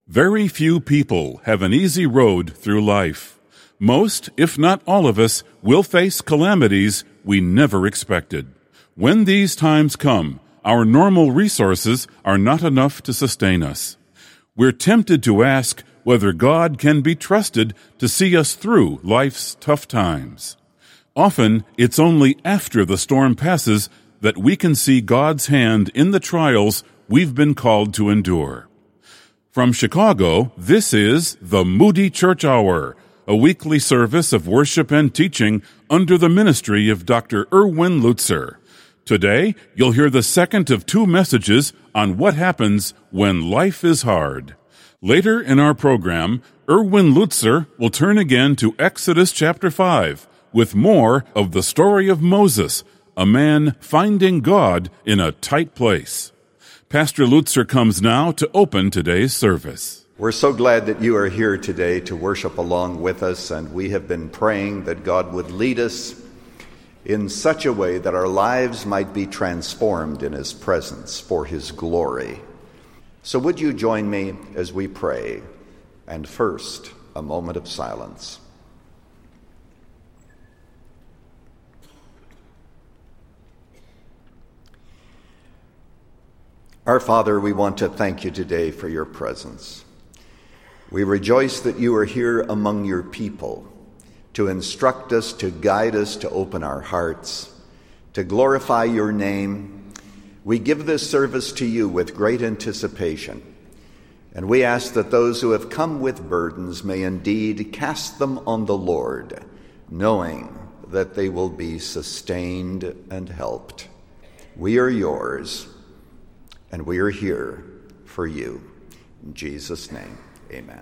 Very few people have an easy road through life. Most, if not all of us, will face calamities we never expected. When these times come, our normal resources are not enough to sustain us. We're tempted to ask whether God can be trusted to see us through life's tough times. Often, it's only after the storm passes that we can see God's hand in the trials we've been called to endure. From Chicago, this is the Moody Church Hour, a weekly service of worship and teaching under the ministry of Dr. Erwin Lutzer. Today, you'll hear the second of two messages on what happens when life is hard. Later in our program, Erwin Lutzer will turn again to Exodus chapter 5 with more of the story of Moses, a man finding God in a tight place. Pastor Lutzer comes now to open today's service. We're so glad that you are here today to worship along with us, and we have been praying that God would lead us in such a way that our lives might be transformed in His presence for His glory. So would you join me as we pray? And first, a moment of silence. Our Father, we want to thank you today for your presence. We rejoice that you are here among your people to instruct us, to guide us, to open our hearts, to glorify your name. We give this service to you with great anticipation, and we ask that those who have come with burdens may indeed cast them on the Lord, knowing that they will be sustained and helped. We are yours, and we are here for you. In Jesus' name, amen.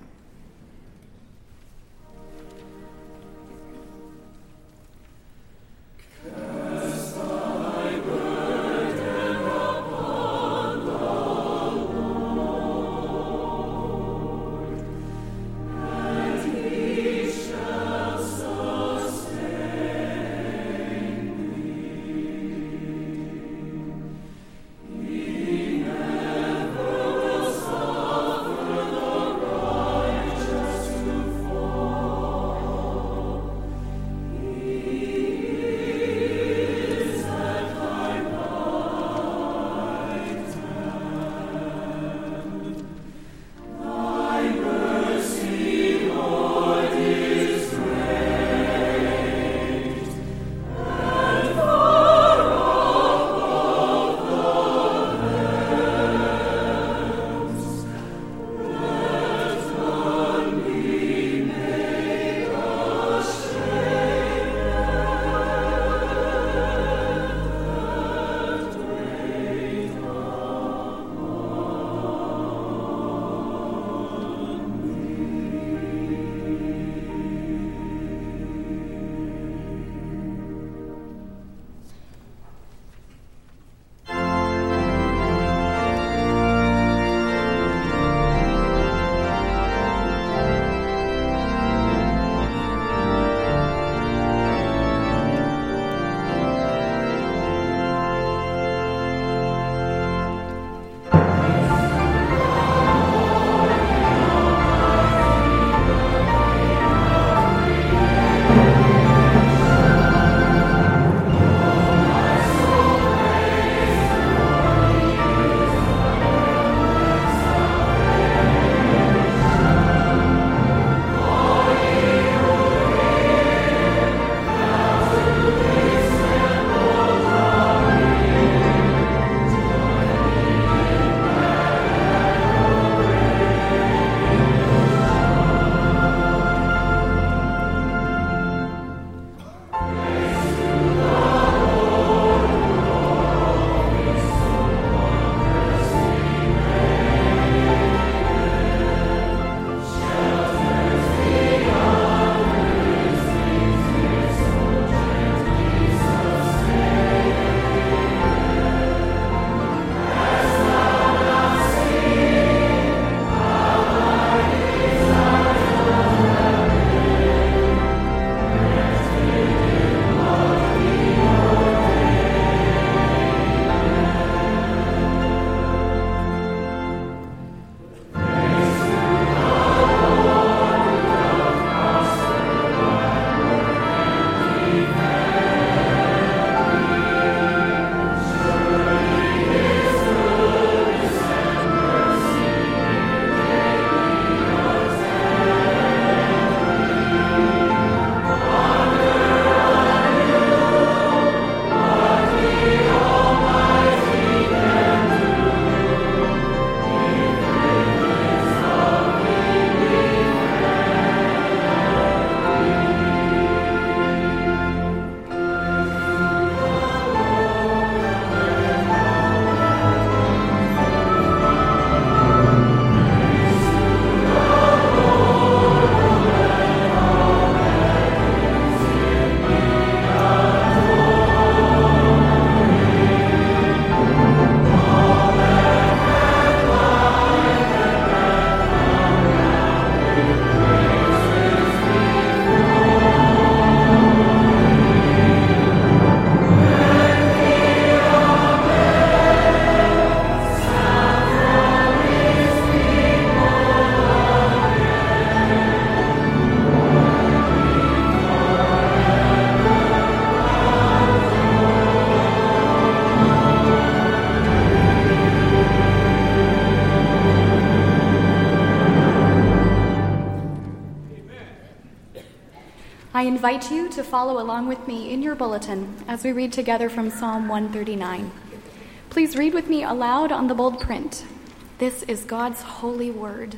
I invite you to follow along with me in your bulletin as we read together from Psalm 139. Please read with me aloud on the bold print. This is God's holy word.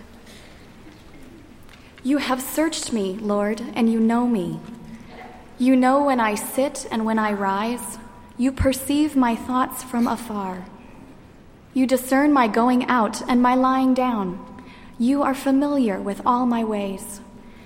You have searched me, Lord, and you know me. You know when I sit and when I rise. You perceive my thoughts from afar. You discern my going out and my lying down. You are familiar with all my ways.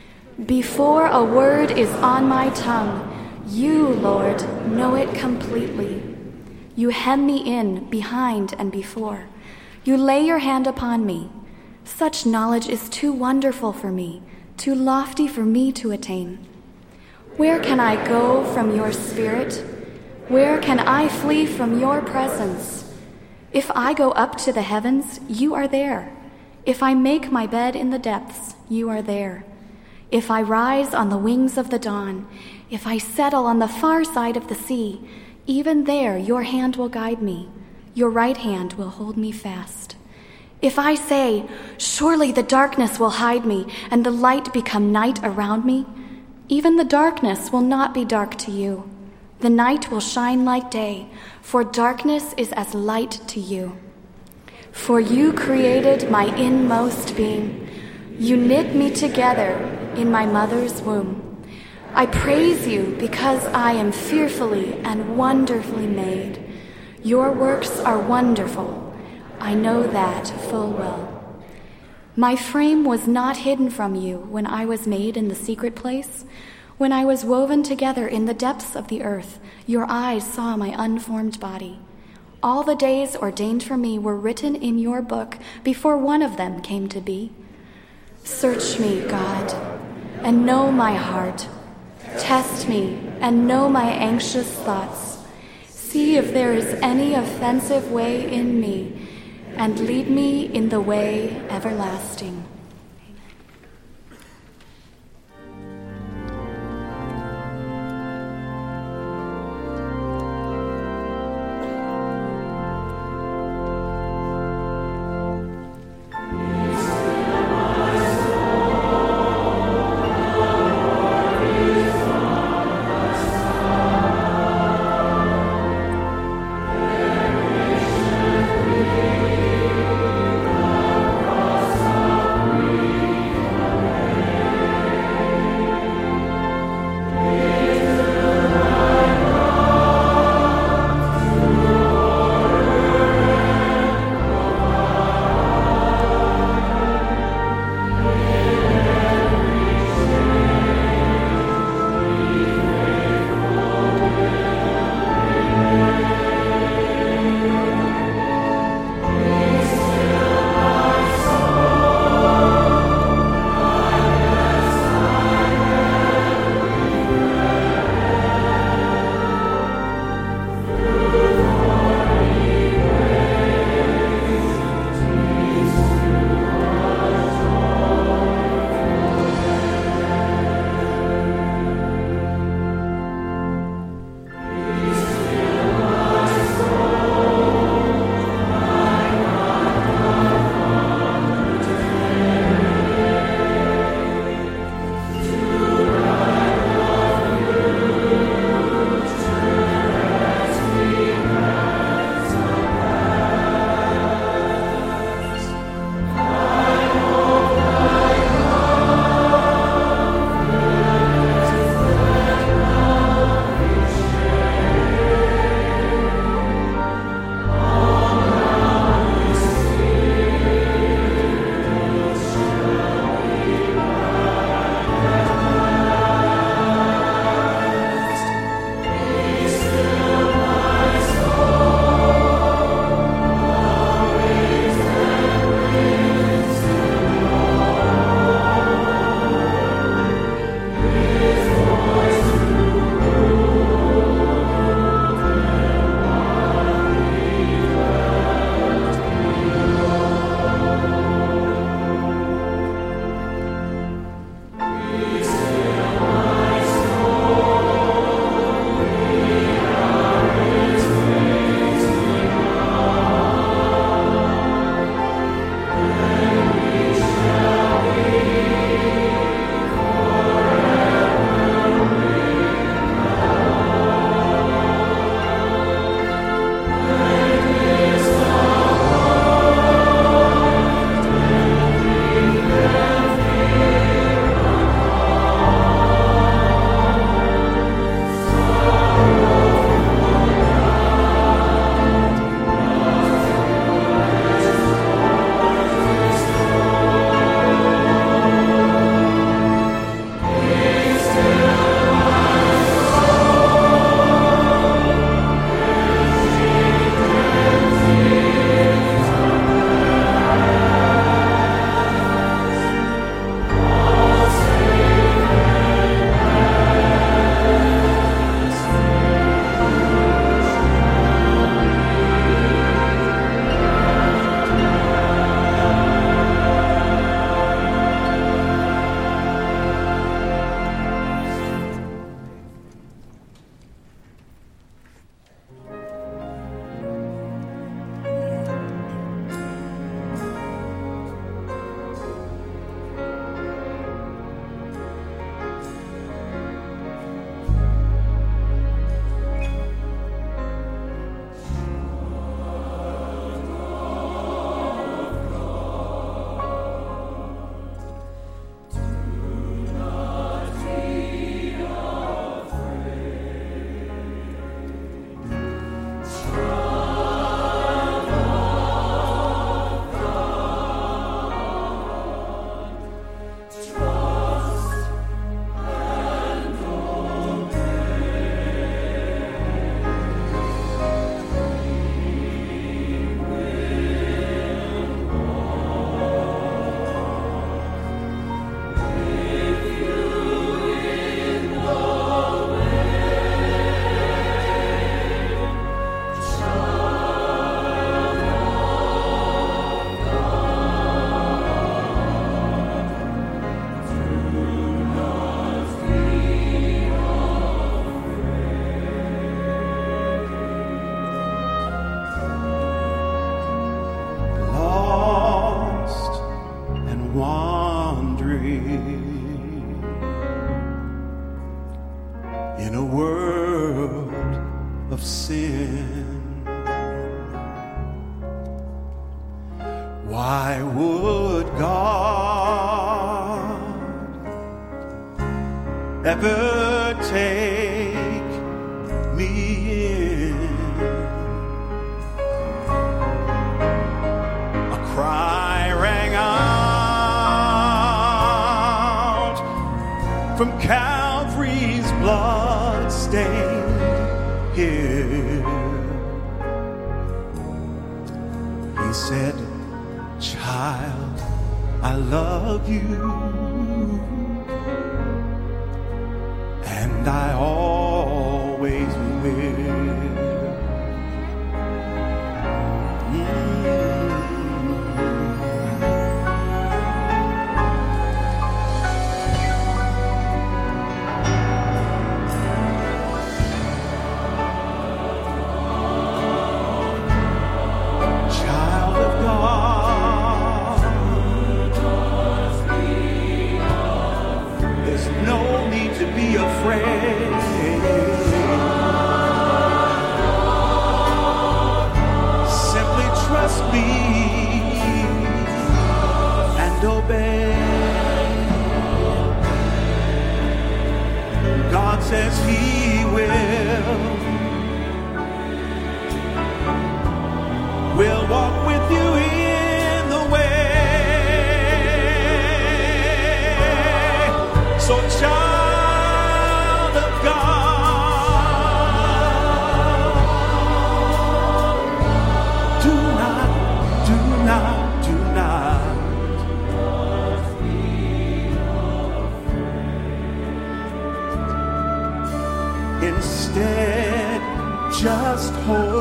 Before a word is on my tongue, you, Lord, know it completely. You hem me in behind and before. You lay your hand upon me. Such knowledge is too wonderful for me, too lofty for me to attain. Where can I go from your spirit? Where can I flee from your presence? If I go up to the heavens, you are there. If I make my bed in the depths, you are there. If I rise on the wings of the dawn, if I settle on the far side of the sea, even there your hand will guide me. Your right hand will hold me fast. If I say, surely the darkness will hide me and the light become night around me, even the darkness will not be dark to you. The night will shine like day, for darkness is as light to you. For you created my inmost being. You knit me together in my mother's womb. I praise you because I am fearfully and wonderfully made. Your works are wonderful. I know that full well. My frame was not hidden from you when I was made in the secret place. When I was woven together in the depths of the earth, your eyes saw my unformed body. All the days ordained for me were written in your book before one of them came to be. Search me, God, and know my heart. Test me and know my anxious thoughts. See if there is any offensive way in me, and lead me in the way everlasting. wandering in a world of sin. Why would God ever take me in? A cry rang out from Calvary's blood-stained hill. He said, "Child, I love you, and I always will." Child of God, there's no need to be afraid. Simply trust me and obey. God says He will walk with you in the way. So child of God, do not instead just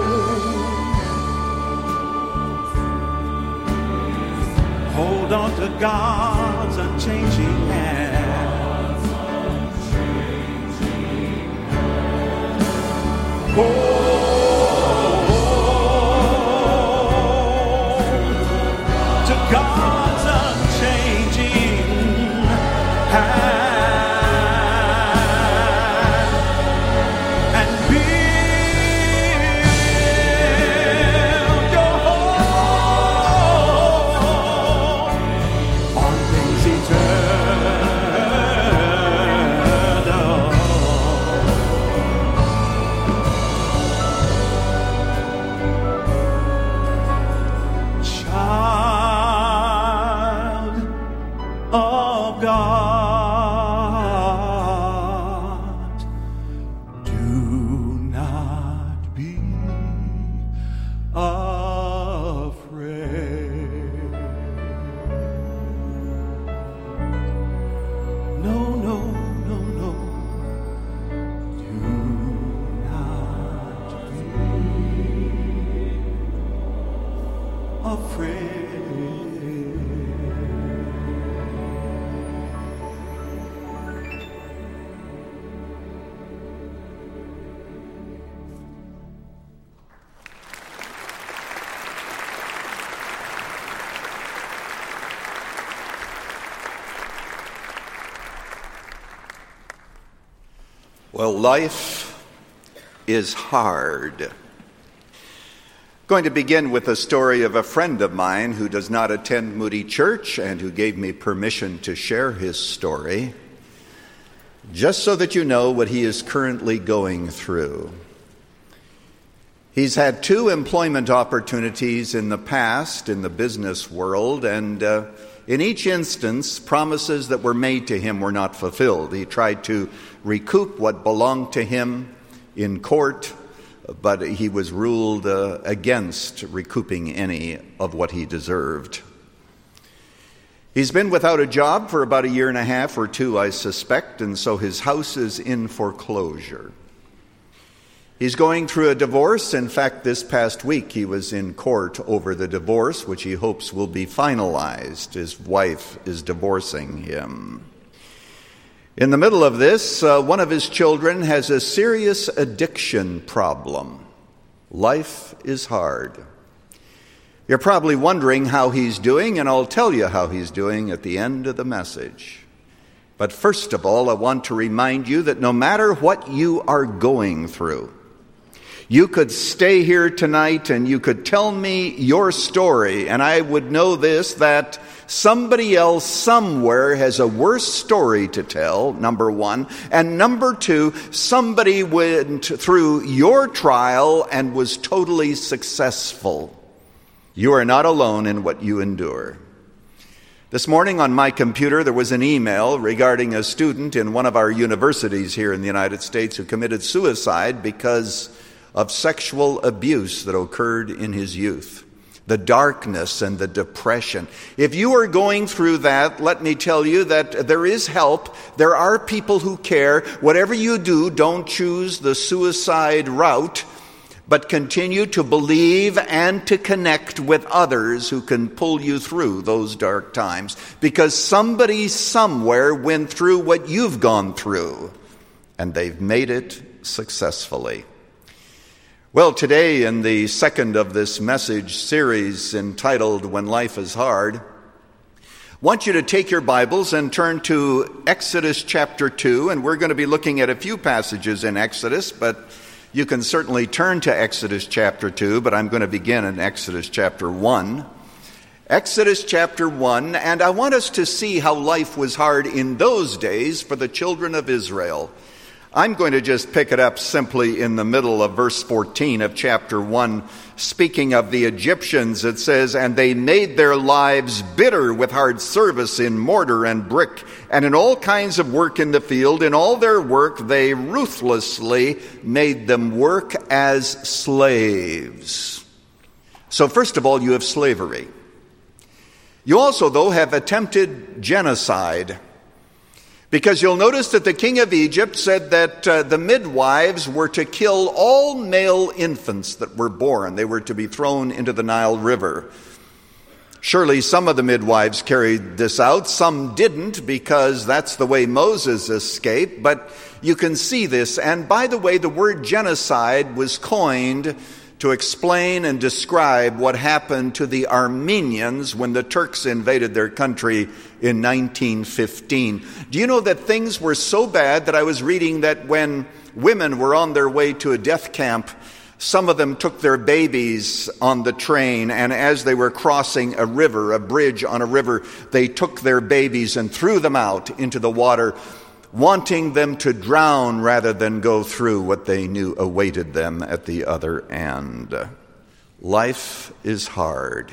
hold on to God's unchanging hand. Hold to God's unchanging hand. Well, life is hard. Going to begin with a story of a friend of mine who does not attend Moody Church and who gave me permission to share his story, just so that you know what he is currently going through. He's had 2 employment opportunities in the past in the business world, and in each instance, promises that were made to him were not fulfilled. He tried to recoup what belonged to him in court, but he was ruled against recouping any of what he deserved. He's been without a job for about 1.5 years or 2, I suspect, and so his house is in foreclosure. He's going through a divorce. In fact, this past week he was in court over the divorce, which he hopes will be finalized. His wife is divorcing him. In the middle of this, one of his children has a serious addiction problem. Life is hard. You're probably wondering how he's doing, and I'll tell you how he's doing at the end of the message. But first of all, I want to remind you that no matter what you are going through, you could stay here tonight and you could tell me your story, and I would know this, that somebody else somewhere has a worse story to tell, number one. And number two, somebody went through your trial and was totally successful. You are not alone in what you endure. This morning on my computer, there was an email regarding a student in one of our universities here in the United States who committed suicide because of sexual abuse that occurred in his youth. The darkness and the depression. If you are going through that, let me tell you that there is help. There are people who care. Whatever you do, don't choose the suicide route, but continue to believe and to connect with others who can pull you through those dark times. Because somebody somewhere went through what you've gone through, and they've made it successfully. Well, today in the second of this message series entitled When Life is Hard, I want you to take your Bibles and turn to Exodus chapter 2, and we're going to be looking at a few passages in Exodus, but you can certainly turn to Exodus chapter 2, but I'm going to begin in Exodus chapter 1. Exodus chapter 1, and I want us to see how life was hard in those days for the children of Israel. I'm going to just pick it up simply in the middle of verse 14 of chapter 1. Speaking of the Egyptians, it says, "And they made their lives bitter with hard service in mortar and brick, and in all kinds of work in the field. In all their work they ruthlessly made them work as slaves." So first of all, you have slavery. You also, though, have attempted genocide. Because you'll notice that the king of Egypt said that the midwives were to kill all male infants that were born. They were to be thrown into the Nile River. Surely some of the midwives carried this out. Some didn't, because that's the way Moses escaped. But you can see this. And by the way, the word genocide was coined to explain and describe what happened to the Armenians when the Turks invaded their country in 1915. Do you know that things were so bad that I was reading that when women were on their way to a death camp, some of them took their babies on the train, and as they were crossing a river, a bridge on a river, they took their babies and threw them out into the water, wanting them to drown rather than go through what they knew awaited them at the other end. Life is hard.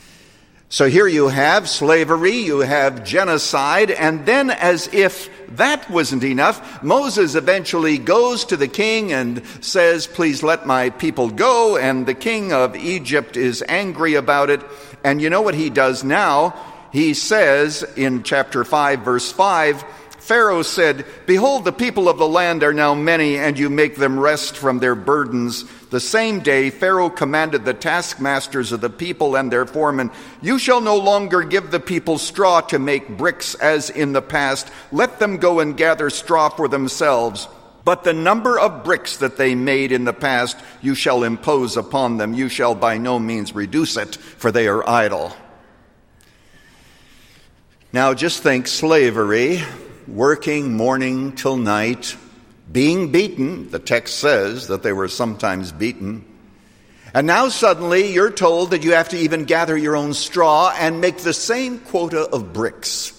So here you have slavery, you have genocide, and then as if that wasn't enough, Moses eventually goes to the king and says, "Please let my people go," and the king of Egypt is angry about it. And you know what he does now? He says in chapter 5, verse 5, Pharaoh said, "Behold, the people of the land are now many, and you make them rest from their burdens." The same day Pharaoh commanded the taskmasters of the people and their foremen, "You shall no longer give the people straw to make bricks as in the past. Let them go and gather straw for themselves. But the number of bricks that they made in the past you shall impose upon them. You shall by no means reduce it, for they are idle." Now just think slavery, working morning till night, being beaten. The text says that they were sometimes beaten. And now suddenly you're told that you have to even gather your own straw and make the same quota of bricks.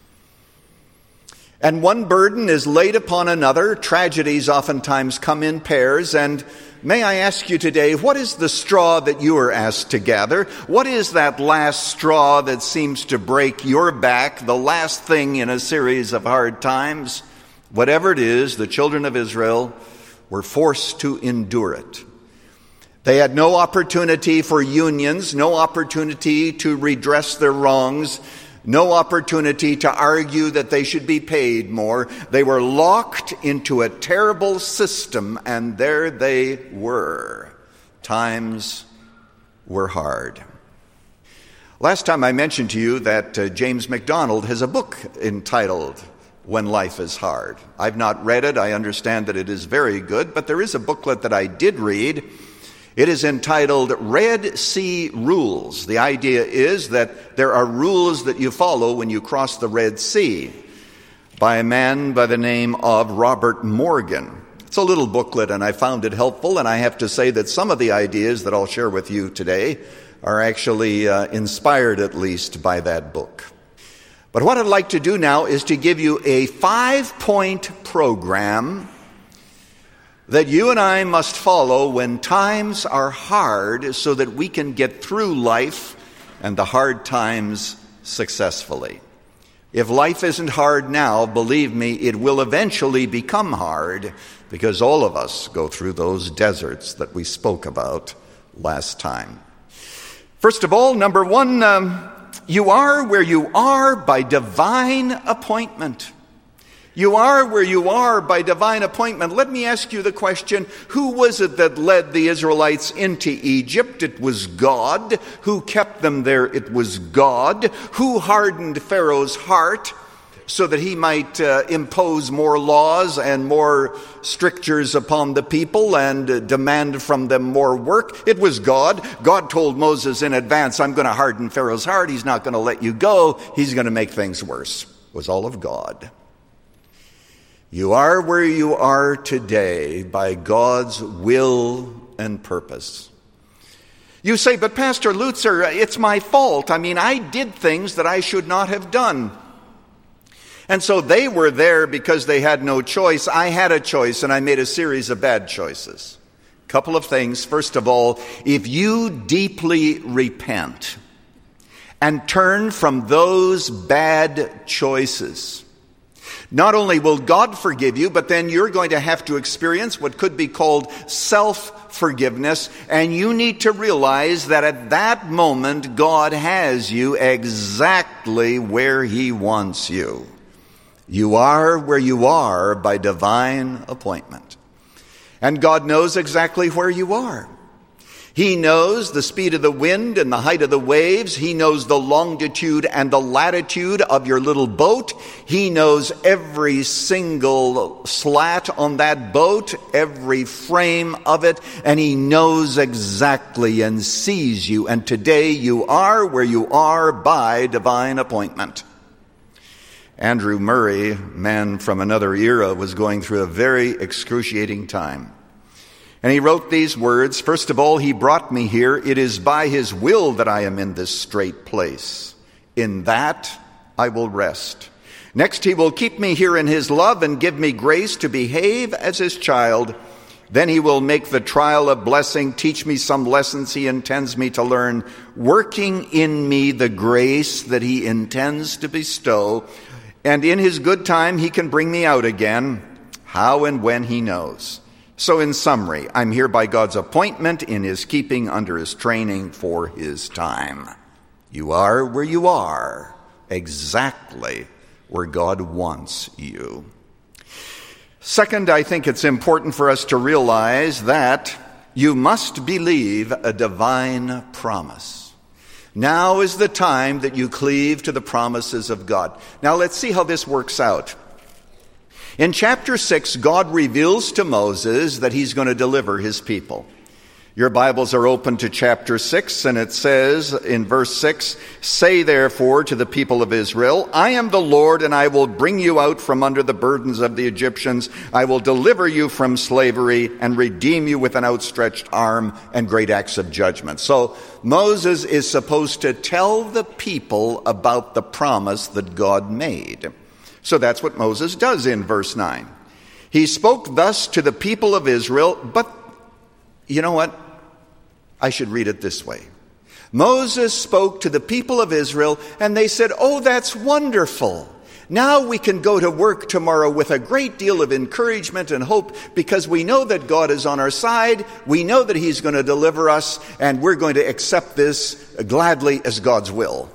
And one burden is laid upon another. Tragedies oftentimes come in pairs. And may I ask you today, what is the straw that you are asked to gather? What is that last straw that seems to break your back, the last thing in a series of hard times? Whatever it is, the children of Israel were forced to endure it. They had no opportunity for unions, no opportunity to redress their wrongs, no opportunity to argue that they should be paid more. They were locked into a terrible system, and there they were. Times were hard. Last time I mentioned to you that James MacDonald has a book entitled When Life is Hard. I've not read it. I understand that it is very good, but there is a booklet that I did read. It is entitled Red Sea Rules. The idea is that there are rules that you follow when you cross the Red Sea, by a man by the name of Robert Morgan. It's a little booklet, and I found it helpful, and I have to say that some of the ideas that I'll share with you today are actually inspired, at least, by that book. But what I'd like to do now is to give you a 5-point program that you and I must follow when times are hard so that we can get through life and the hard times successfully. If life isn't hard now, believe me, it will eventually become hard, because all of us go through those deserts that we spoke about last time. First of all, number one, you are where you are by divine appointment. You are where you are by divine appointment. Let me ask you the question, who was it that led the Israelites into Egypt? It was God. Who kept them there? It was God. Who hardened Pharaoh's heart so that he might impose more laws and more strictures upon the people and demand from them more work? It was God. God told Moses in advance, I'm going to harden Pharaoh's heart. He's not going to let you go. He's going to make things worse. It was all of God. You are where you are today by God's will and purpose. You say, but Pastor Lutzer, it's my fault. I mean, I did things that I should not have done. And so they were there because they had no choice. I had a choice, and I made a series of bad choices. Couple of things. First of all, if you deeply repent and turn from those bad choices, not only will God forgive you, but then you're going to have to experience what could be called self-forgiveness. And you need to realize that at that moment, God has you exactly where He wants you. You are where you are by divine appointment. And God knows exactly where you are. He knows the speed of the wind and the height of the waves. He knows the longitude and the latitude of your little boat. He knows every single slat on that boat, every frame of it, and He knows exactly and sees you. And today you are where you are by divine appointment. Andrew Murray, man from another era, was going through a very excruciating time. And he wrote these words, first of all, He brought me here. It is by His will that I am in this strait place. In that I will rest. Next, He will keep me here in His love and give me grace to behave as His child. Then He will make the trial a blessing, teach me some lessons He intends me to learn, working in me the grace that He intends to bestow. And in His good time, He can bring me out again, how and when He knows. So in summary, I'm here by God's appointment, in His keeping, under His training, for His time. You are where you are, exactly where God wants you. Second, I think it's important for us to realize that you must believe a divine promise. Now is the time that you cleave to the promises of God. Now let's see how this works out. In chapter 6, God reveals to Moses that He's going to deliver His people. Your Bibles are open to chapter 6, and it says in verse 6, Say therefore to the people of Israel, I am the Lord, and I will bring you out from under the burdens of the Egyptians. I will deliver you from slavery and redeem you with an outstretched arm and great acts of judgment. So Moses is supposed to tell the people about the promise that God made. So that's what Moses does in verse 9. He spoke thus to the people of Israel, but you know what? I should read it this way. Moses spoke to the people of Israel, and they said, oh, that's wonderful. Now we can go to work tomorrow with a great deal of encouragement and hope, because we know that God is on our side. We know that He's going to deliver us, and we're going to accept this gladly as God's will.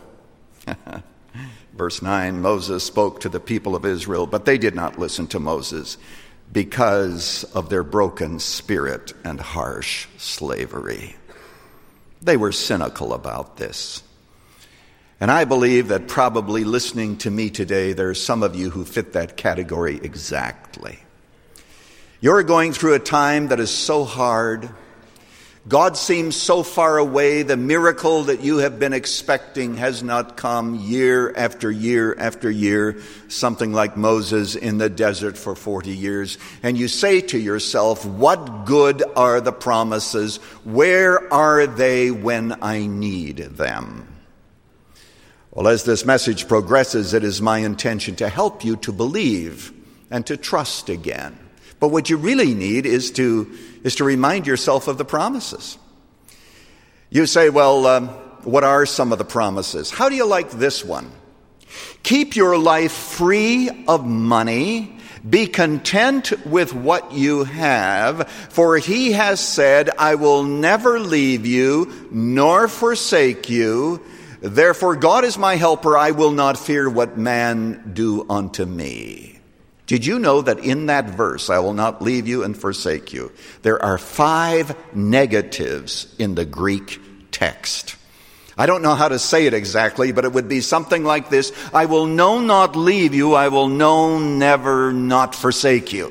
Verse 9, Moses spoke to the people of Israel, but they did not listen to Moses because of their broken spirit and harsh slavery. They were cynical about this. And I believe that probably listening to me today, there are some of you who fit that category exactly. You're going through a time that is so hard. God seems so far away. The miracle that you have been expecting has not come year after year after year, something like Moses in the desert for 40 years. And you say to yourself, what good are the promises? Where are they when I need them? Well, as this message progresses, it is my intention to help you to believe and to trust again. But what you really need is to remind yourself of the promises. You say, well, what are some of the promises? How do you like this one? Keep your life free of money. Be content with what you have, for he has said, I will never leave you nor forsake you. Therefore, God is my helper. I will not fear what man do unto me. Did you know that in that verse, I will not leave you and forsake you, there are 5 negatives in the Greek text? I don't know how to say it exactly, but it would be something like this. I will no not leave you. I will no never not forsake you.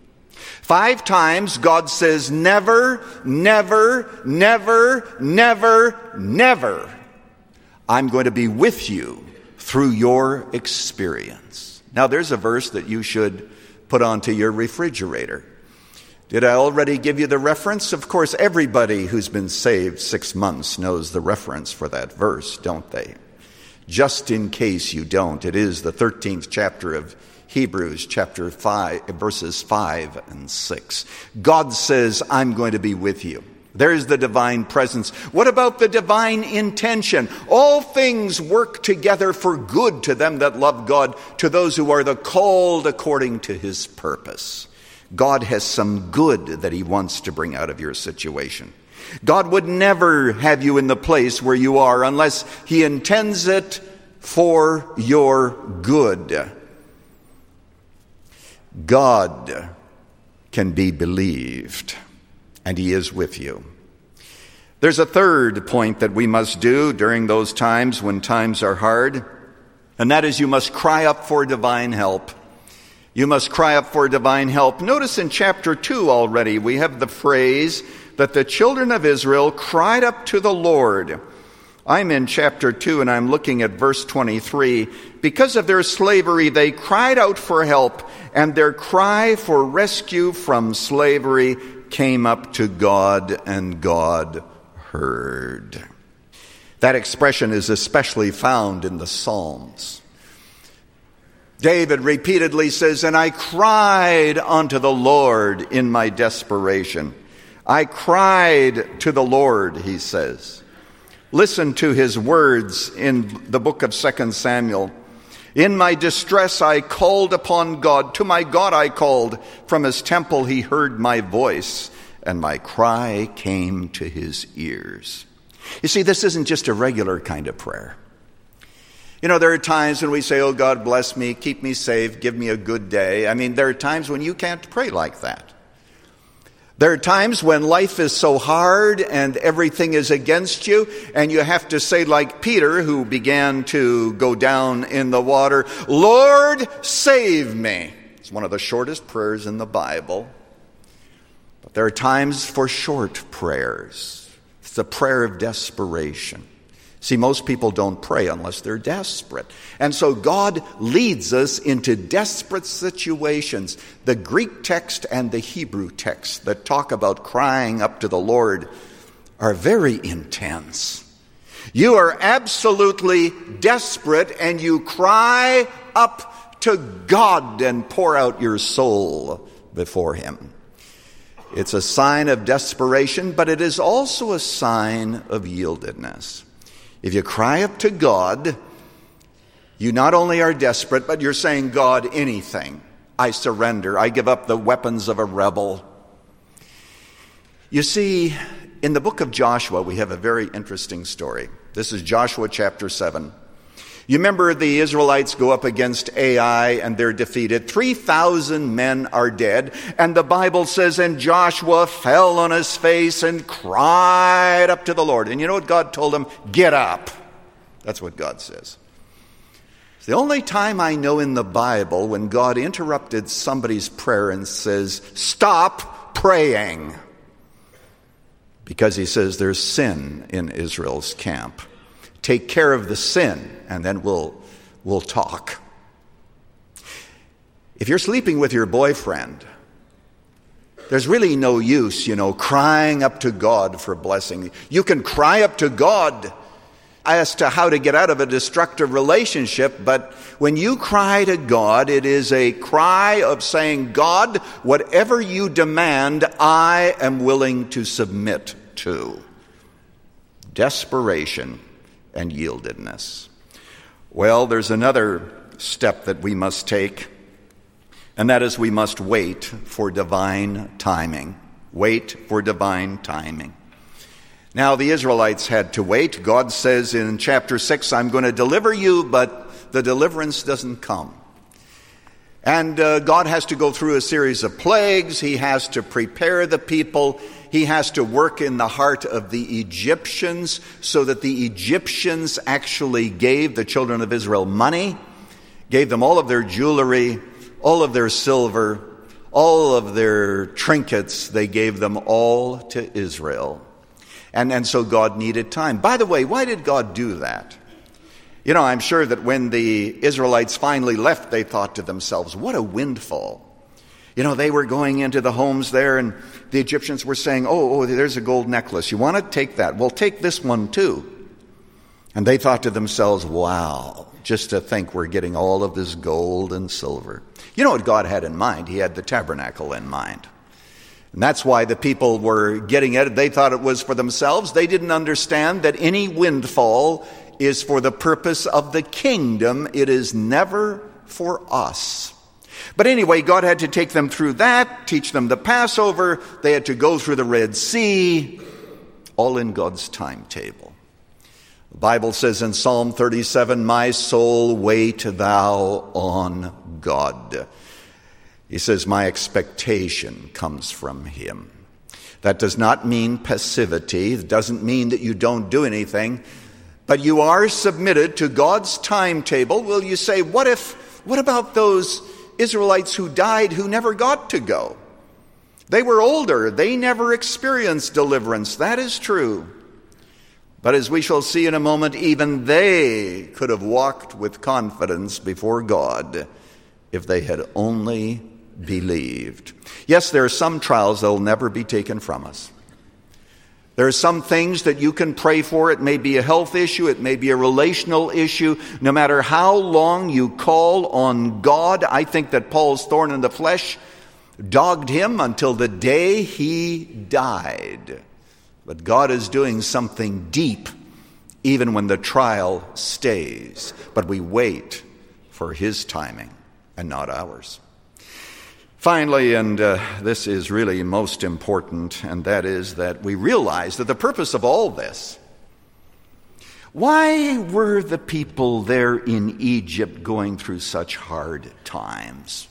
5 times God says never, never, never, never, never. I'm going to be with you through your experience. Now, there's a verse that you should put onto your refrigerator. Did I already give you the reference? Of course, everybody who's been saved 6 months knows the reference for that verse, don't they? Just in case you don't, it is the 13th chapter of Hebrews, chapter 5, verses 5 and 6. God says, I'm going to be with you. There's the divine presence. What about the divine intention? All things work together for good to them that love God, to those who are the called according to his purpose. God has some good that he wants to bring out of your situation. God would never have you in the place where you are unless he intends it for your good. God can be believed, and he is with you. There's a third point that we must do during those times when times are hard, and that is you must cry up for divine help. You must cry up for divine help. Notice in chapter 2 already, we have the phrase that the children of Israel cried up to the Lord. I'm in chapter 2 and I'm looking at verse 23. Because of their slavery, they cried out for help, and their cry for rescue from slavery came up to God, and God heard. That expression is especially found in the Psalms. David repeatedly says, and I cried unto the Lord in my desperation. I cried to the Lord, he says. Listen to his words in the book of 2 Samuel. In my distress I called upon God. To my God I called. From his temple he heard my voice, and my cry came to his ears. You see, this isn't just a regular kind of prayer. You know, there are times when we say, oh, God bless me, keep me safe, give me a good day. I mean, there are times when you can't pray like that. There are times when life is so hard and everything is against you, and you have to say like Peter, who began to go down in the water, Lord, save me. It's one of the shortest prayers in the Bible. But there are times for short prayers. It's the prayer of desperation. See, most people don't pray unless they're desperate. And so God leads us into desperate situations. The Greek text and the Hebrew text that talk about crying up to the Lord are very intense. You are absolutely desperate and you cry up to God and pour out your soul before him. It's a sign of desperation, but it is also a sign of yieldedness. If you cry up to God, you not only are desperate, but you're saying, God, anything. I surrender. I give up the weapons of a rebel. You see, in the book of Joshua, we have a very interesting story. This is Joshua chapter 7. You remember the Israelites go up against Ai and they're defeated. 3,000 men are dead. And the Bible says, and Joshua fell on his face and cried up to the Lord. And you know what God told him? Get up. That's what God says. It's the only time I know in the Bible when God interrupted somebody's prayer and says, stop praying. because he says there's sin in Israel's camp. Take care of the sin, and then we'll talk. If you're sleeping with your boyfriend, there's really no use, crying up to God for blessing. You can cry up to God as to how to get out of a destructive relationship, but when you cry to God, it is a cry of saying, God, whatever you demand, I am willing to submit to. Desperation and yieldedness. Well, there's another step that we must take, and that is we must wait for divine timing. Wait for divine timing. Now, the Israelites had to wait. God says in chapter 6, I'm going to deliver you, but the deliverance doesn't come. And God has to go through a series of plagues. He has to prepare the people. He has to work in the heart of the Egyptians so that the Egyptians actually gave the children of Israel money, gave them all of their jewelry, all of their silver, all of their trinkets. They gave them all to Israel. And so God needed time. By the way, why did God do that? I'm sure that when the Israelites finally left, they thought to themselves, what a windfall. They were going into the homes there, and the Egyptians were saying, oh, there's a gold necklace. You want to take that? Well, take this one too. And they thought to themselves, wow, just to think we're getting all of this gold and silver. You know what God had in mind? He had the tabernacle in mind. And that's why the people were getting it. They thought it was for themselves. They didn't understand that any windfall is for the purpose of the kingdom. It is never for us. But anyway, God had to take them through that, teach them the Passover. They had to go through the Red Sea, all in God's timetable. The Bible says in Psalm 37, my soul, wait thou on God. He says, my expectation comes from him. That does not mean passivity. It doesn't mean that you don't do anything. But you are submitted to God's timetable. Will you say, what about those Israelites who died who never got to go? They were older. They never experienced deliverance. That is true. But as we shall see in a moment, even they could have walked with confidence before God if they had only believed. Yes, there are some trials that will never be taken from us. There are some things that you can pray for. It may be a health issue. It may be a relational issue. No matter how long you call on God, I think that Paul's thorn in the flesh dogged him until the day he died. But God is doing something deep even when the trial stays. But we wait for his timing and not ours. Finally, and this is really most important, and that is that we realize that the purpose of all this, why were the people there in Egypt going through such hard times?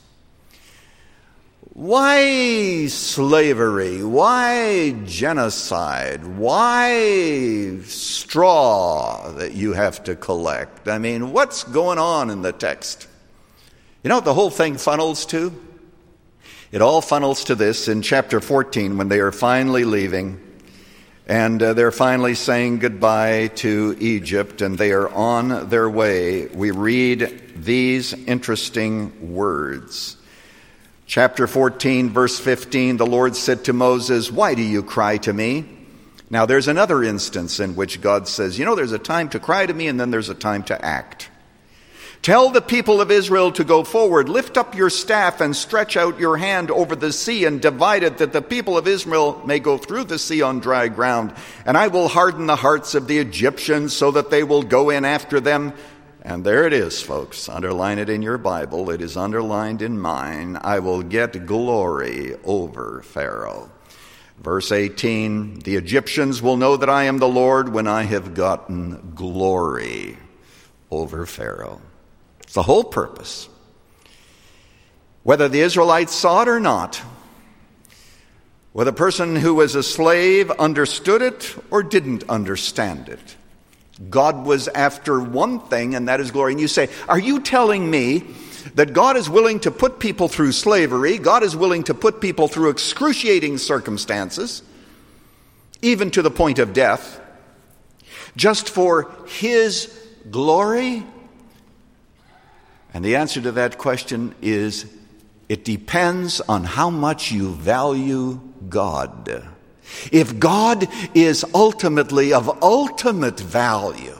Why slavery? Why genocide? Why straw that you have to collect? I mean, what's going on in the text? You know what the whole thing funnels to? It all funnels to this in chapter 14 when they are finally leaving and they're finally saying goodbye to Egypt and they are on their way. We read these interesting words. Chapter 14, verse 15, the Lord said to Moses, why do you cry to me? Now there's another instance in which God says, there's a time to cry to me and then there's a time to act. Tell the people of Israel to go forward. Lift up your staff and stretch out your hand over the sea and divide it, that the people of Israel may go through the sea on dry ground. And I will harden the hearts of the Egyptians so that they will go in after them. And there it is, folks. Underline it in your Bible. It is underlined in mine. I will get glory over Pharaoh. Verse 18, the Egyptians will know that I am the Lord when I have gotten glory over Pharaoh. It's the whole purpose. Whether the Israelites saw it or not, whether the person who was a slave understood it or didn't understand it, God was after one thing, and that is glory. And you say, are you telling me that God is willing to put people through slavery? God is willing to put people through excruciating circumstances? even to the point of death, just for his glory? And the answer to that question is, it depends on how much you value God. If God is ultimately of ultimate value,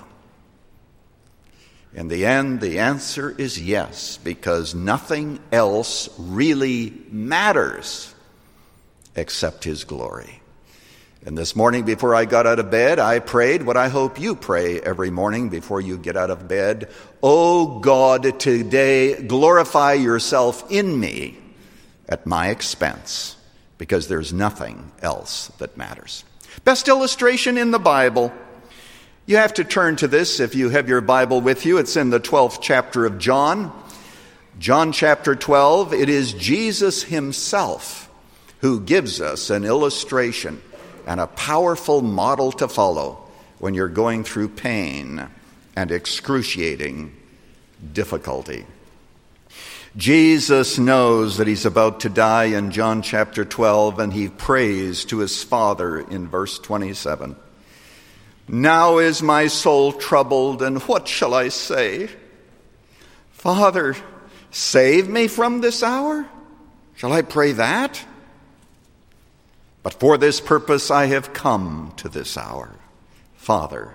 in the end, the answer is yes, because nothing else really matters except his glory. And this morning, before I got out of bed, I prayed what I hope you pray every morning before you get out of bed. Oh God, today glorify yourself in me at my expense, because there's nothing else that matters. Best illustration in the Bible. You have to turn to this if you have your Bible with you. It's in the 12th chapter of John. John chapter 12. It is Jesus himself who gives us an illustration and a powerful model to follow when you're going through pain and excruciating difficulty. Jesus knows that he's about to die in John chapter 12, and he prays to his Father in verse 27. Now is my soul troubled, and what shall I say? Father, save me from this hour? Shall I pray that? But for this purpose I have come to this hour. Father,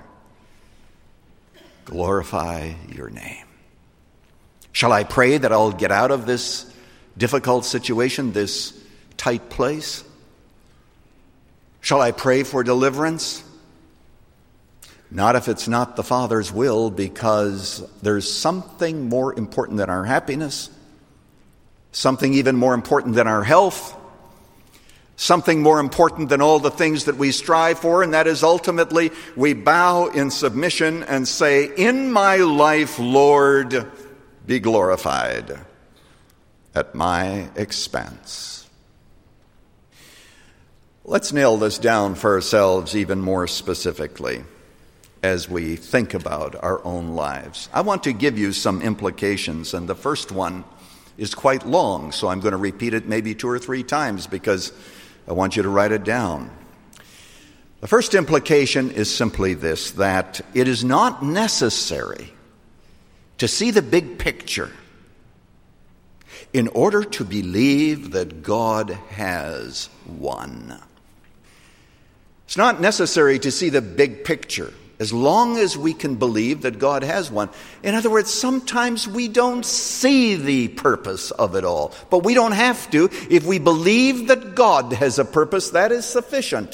glorify your name. Shall I pray that I'll get out of this difficult situation, this tight place? Shall I pray for deliverance? Not if it's not the Father's will, because there's something more important than our happiness, something even more important than our health, something more important than all the things that we strive for, and that is ultimately we bow in submission and say, in my life, Lord, be glorified at my expense. Let's nail this down for ourselves even more specifically as we think about our own lives. I want to give you some implications, and the first one is quite long, so I'm going to repeat it maybe 2 or 3 times because I want you to write it down. The first implication is simply this, that it is not necessary to see the big picture in order to believe that God has won. It's not necessary to see the big picture as long as we can believe that God has won. In other words, sometimes we don't see the purpose of it all, but we don't have to. If we believe that God has a purpose, that is sufficient.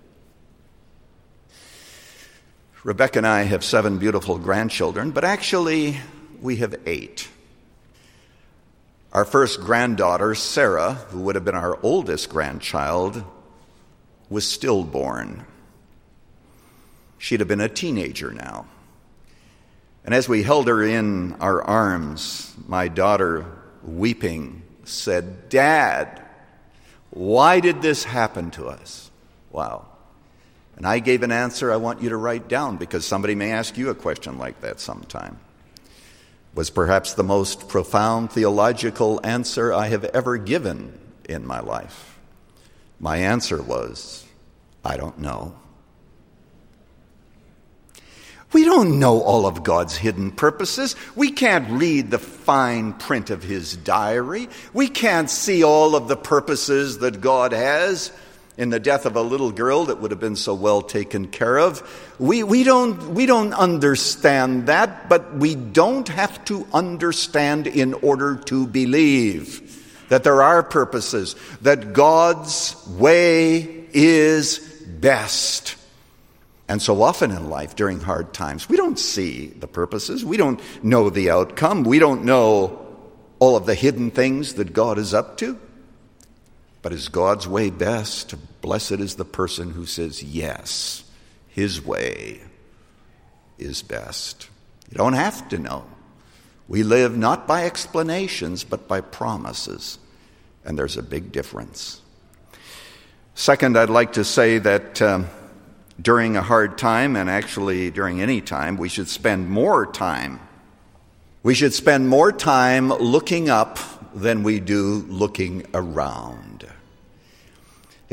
Rebecca and I have 7 beautiful grandchildren, but actually we have 8. Our first granddaughter, Sarah, who would have been our oldest grandchild, was stillborn. She'd have been a teenager now. And as we held her in our arms, my daughter, weeping, said, "Dad, why did this happen to us?" Wow. And I gave an answer I want you to write down, because somebody may ask you a question like that sometime. It was perhaps the most profound theological answer I have ever given in my life. My answer was, I don't know. We don't know all of God's hidden purposes. We can't read the fine print of his diary. We can't see all of the purposes that God has in the death of a little girl that would have been so well taken care of. We don't understand that, but we don't have to understand in order to believe that there are purposes, that God's way is best. And so often in life, during hard times, we don't see the purposes. We don't know the outcome. We don't know all of the hidden things that God is up to. But is God's way best? Blessed is the person who says, yes, his way is best. You don't have to know. We live not by explanations, but by promises. And there's a big difference. Second, I'd like to say that during a hard time, and actually during any time, we should spend more time. We should spend more time looking up than we do looking around.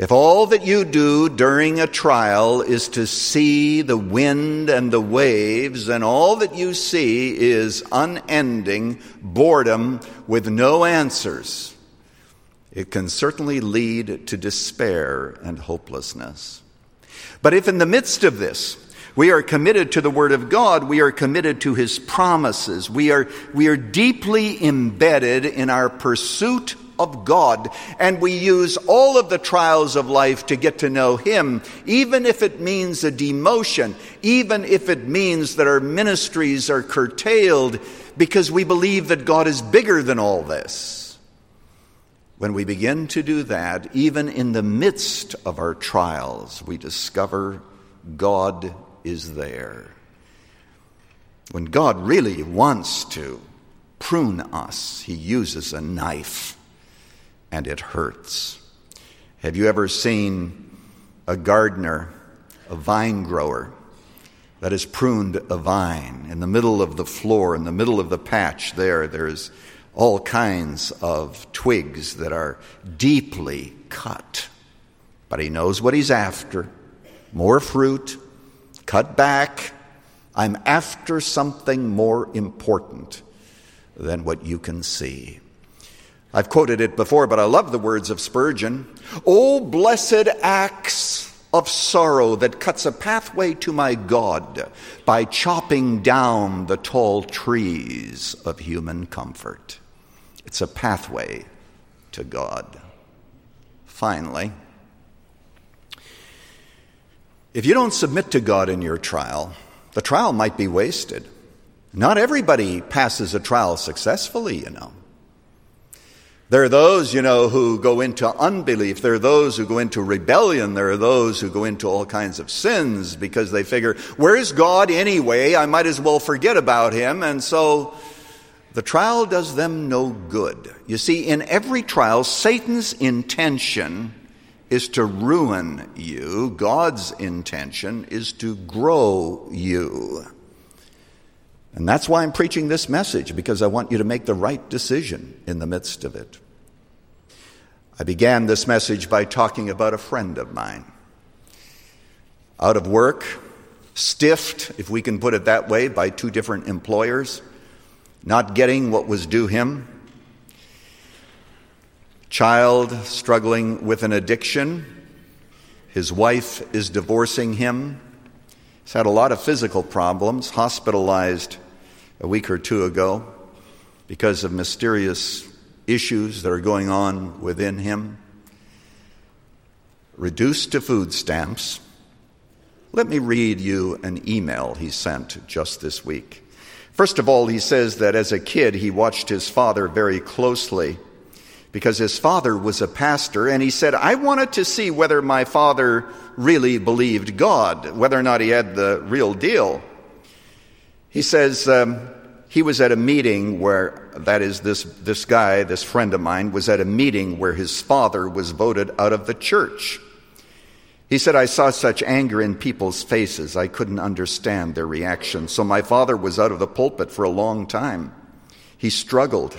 If all that you do during a trial is to see the wind and the waves, and all that you see is unending boredom with no answers, it can certainly lead to despair and hopelessness. But if in the midst of this, we are committed to the Word of God, we are committed to His promises, we are deeply embedded in our pursuit of God, and we use all of the trials of life to get to know Him, even if it means a demotion, even if it means that our ministries are curtailed, because we believe that God is bigger than all this. When we begin to do that, even in the midst of our trials, we discover God is there. When God really wants to prune us, He uses a knife, and it hurts. Have you ever seen a gardener, a vine grower, that has pruned a vine? In the middle of the floor, in the middle of the patch there's all kinds of twigs that are deeply cut. But he knows what he's after. More fruit, cut back. I'm after something more important than what you can see. I've quoted it before, but I love the words of Spurgeon. "Oh, blessed axe of sorrow that cuts a pathway to my God by chopping down the tall trees of human comfort." It's a pathway to God. Finally, if you don't submit to God in your trial, the trial might be wasted. Not everybody passes a trial successfully, There are those, who go into unbelief. There are those who go into rebellion. There are those who go into all kinds of sins because they figure, where's God anyway? I might as well forget about Him. And so the trial does them no good. You see, in every trial, Satan's intention is to ruin you. God's intention is to grow you. And that's why I'm preaching this message, because I want you to make the right decision in the midst of it. I began this message by talking about a friend of mine. Out of work, stiffed, if we can put it that way, by 2 different employers, not getting what was due him. Child struggling with an addiction. His wife is divorcing him. He's had a lot of physical problems, hospitalized a week or 2 ago because of mysterious issues that are going on within him. Reduced to food stamps. Let me read you an email he sent just this week. First of all, he says that as a kid he watched his father very closely because his father was a pastor, and he said, I wanted to see whether my father really believed God, whether or not he had the real deal. He says he was at a meeting where, that is, this guy, this friend of mine, was at a meeting where his father was voted out of the church. He said, I saw such anger in people's faces, I couldn't understand their reaction. So my father was out of the pulpit for a long time. He struggled.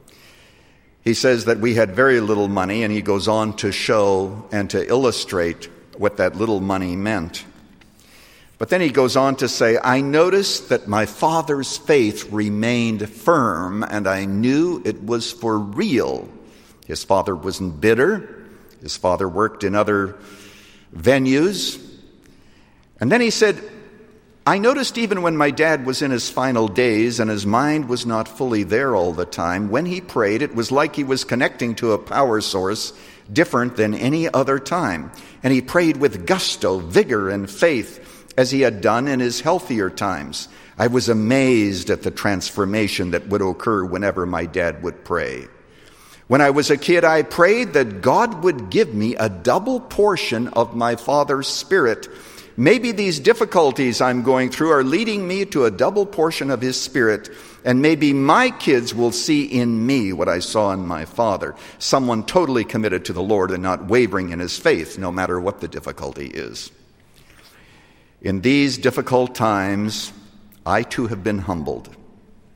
He says that we had very little money, and he goes on to show and to illustrate what that little money meant. But then he goes on to say, I noticed that my father's faith remained firm, and I knew it was for real. His father wasn't bitter. His father worked in other venues. And then he said, I noticed even when my dad was in his final days and his mind was not fully there all the time, when he prayed, it was like he was connecting to a power source different than any other time. And he prayed with gusto, vigor, and faith, as he had done in his healthier times. I was amazed at the transformation that would occur whenever my dad would pray. When I was a kid, I prayed that God would give me a double portion of my Father's Spirit. Maybe these difficulties I'm going through are leading me to a double portion of His Spirit, and maybe my kids will see in me what I saw in my father, someone totally committed to the Lord and not wavering in his faith, no matter what the difficulty is. In these difficult times, I too have been humbled.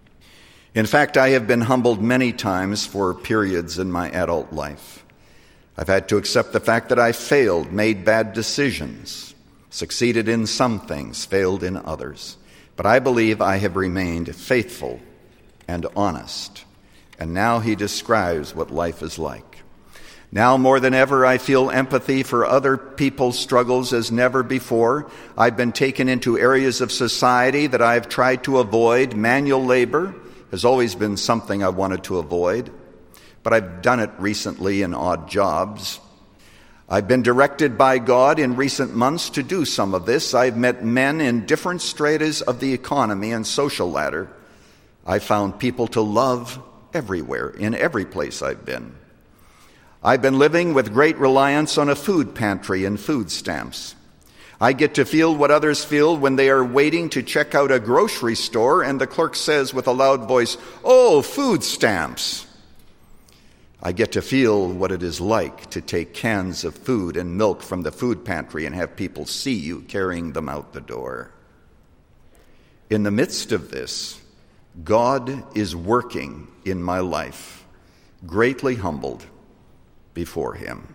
In fact, I have been humbled many times for periods in my adult life. I've had to accept the fact that I failed, made bad decisions, succeeded in some things, failed in others. But I believe I have remained faithful and honest. And now he describes what life is like. Now more than ever, I feel empathy for other people's struggles as never before. I've been taken into areas of society that I've tried to avoid. Manual labor has always been something I wanted to avoid, but I've done it recently in odd jobs. I've been directed by God in recent months to do some of this. I've met men in different stratas of the economy and social ladder. I found people to love everywhere, in every place I've been. I've been living with great reliance on a food pantry and food stamps. I get to feel what others feel when they are waiting to check out a grocery store and the clerk says with a loud voice, "Oh, food stamps." I get to feel what it is like to take cans of food and milk from the food pantry and have people see you carrying them out the door. In the midst of this, God is working in my life, greatly humbled before him.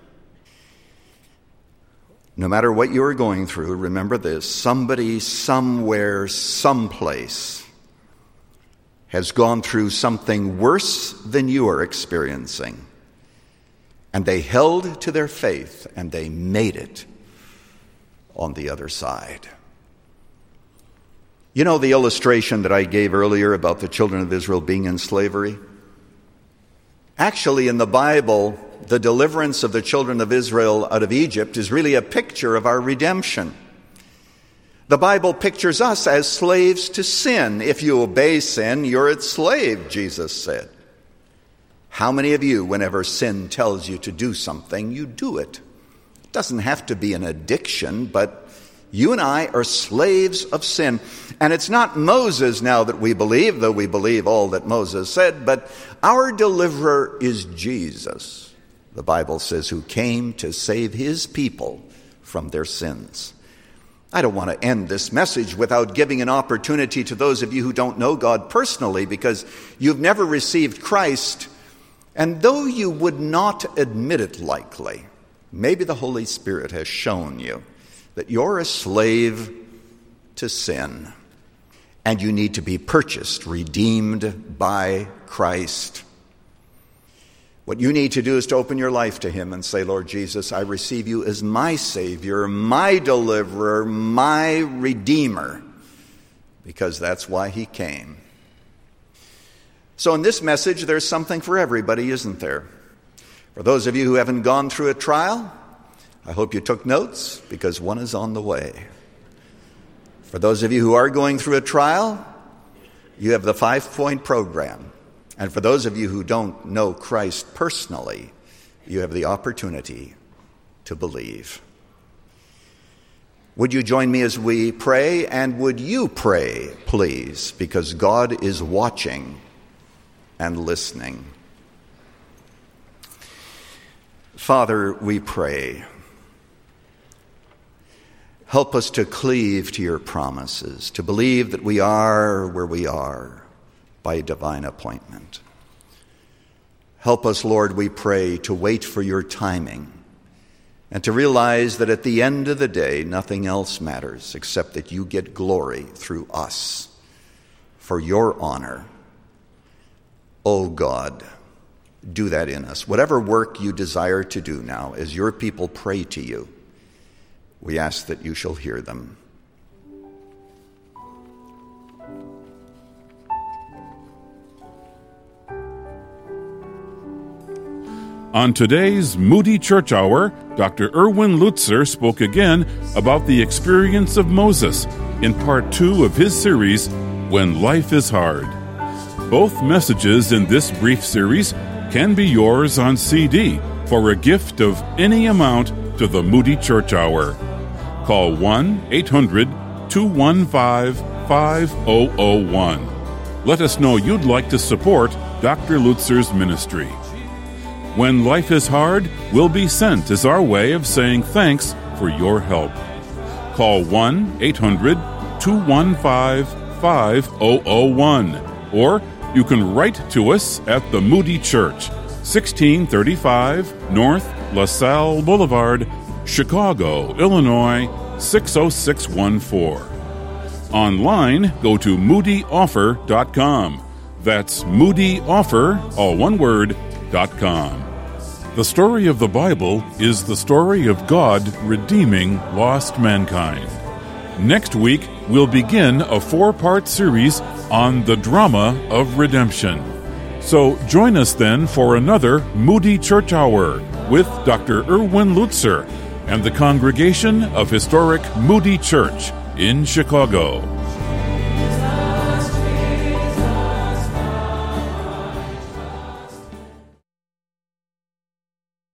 No matter what you are going through, remember this: somebody, somewhere, someplace has gone through something worse than you are experiencing. And they held to their faith and they made it on the other side. You know the illustration that I gave earlier about the children of Israel being in slavery? Actually, in the Bible, the deliverance of the children of Israel out of Egypt is really a picture of our redemption. The Bible pictures us as slaves to sin. If you obey sin, you're its slave, Jesus said. How many of you, whenever sin tells you to do something, you do it? It doesn't have to be an addiction, but you and I are slaves of sin. And it's not Moses now that we believe, though we believe all that Moses said, but our deliverer is Jesus, the Bible says, who came to save his people from their sins. I don't want to end this message without giving an opportunity to those of you who don't know God personally, because you've never received Christ, and though you would not admit it likely, maybe the Holy Spirit has shown you that you're a slave to sin, and you need to be purchased, redeemed by Christ. What you need to do is to open your life to him and say, "Lord Jesus, I receive you as my Savior, my deliverer, my Redeemer," because that's why he came. So in this message, there's something for everybody, isn't there? For those of you who haven't gone through a trial, I hope you took notes, because one is on the way. For those of you who are going through a trial, you have the 5-point program. And for those of you who don't know Christ personally, you have the opportunity to believe. Would you join me as we pray? And would you pray, please, because God is watching and listening. Father, we pray. Help us to cleave to your promises, to believe that we are where we are by divine appointment. Help us, Lord, we pray, to wait for your timing and to realize that at the end of the day, nothing else matters except that you get glory through us for your honor. Oh God, do that in us. Whatever work you desire to do now, as your people pray to you, we ask that you shall hear them. On today's Moody Church Hour, Dr. Erwin Lutzer spoke again about the experience of Moses in part 2 of his series, When Life is Hard. Both messages in this brief series can be yours on CD for a gift of any amount to the Moody Church Hour. Call 1-800-215-5001. Let us know you'd like to support Dr. Lutzer's ministry. When Life is Hard will be sent as our way of saying thanks for your help. Call 1-800-215-5001. Or you can write to us at the Moody Church, 1635 North LaSalle Boulevard, Chicago, Illinois, 60614. Online, go to moodyoffer.com. That's moodyoffer, all one word, .com. The story of the Bible is the story of God redeeming lost mankind. Next week, we'll begin a 4-part series on the drama of redemption. So join us then for another Moody Church Hour with Dr. Erwin Lutzer and the congregation of historic Moody Church in Chicago.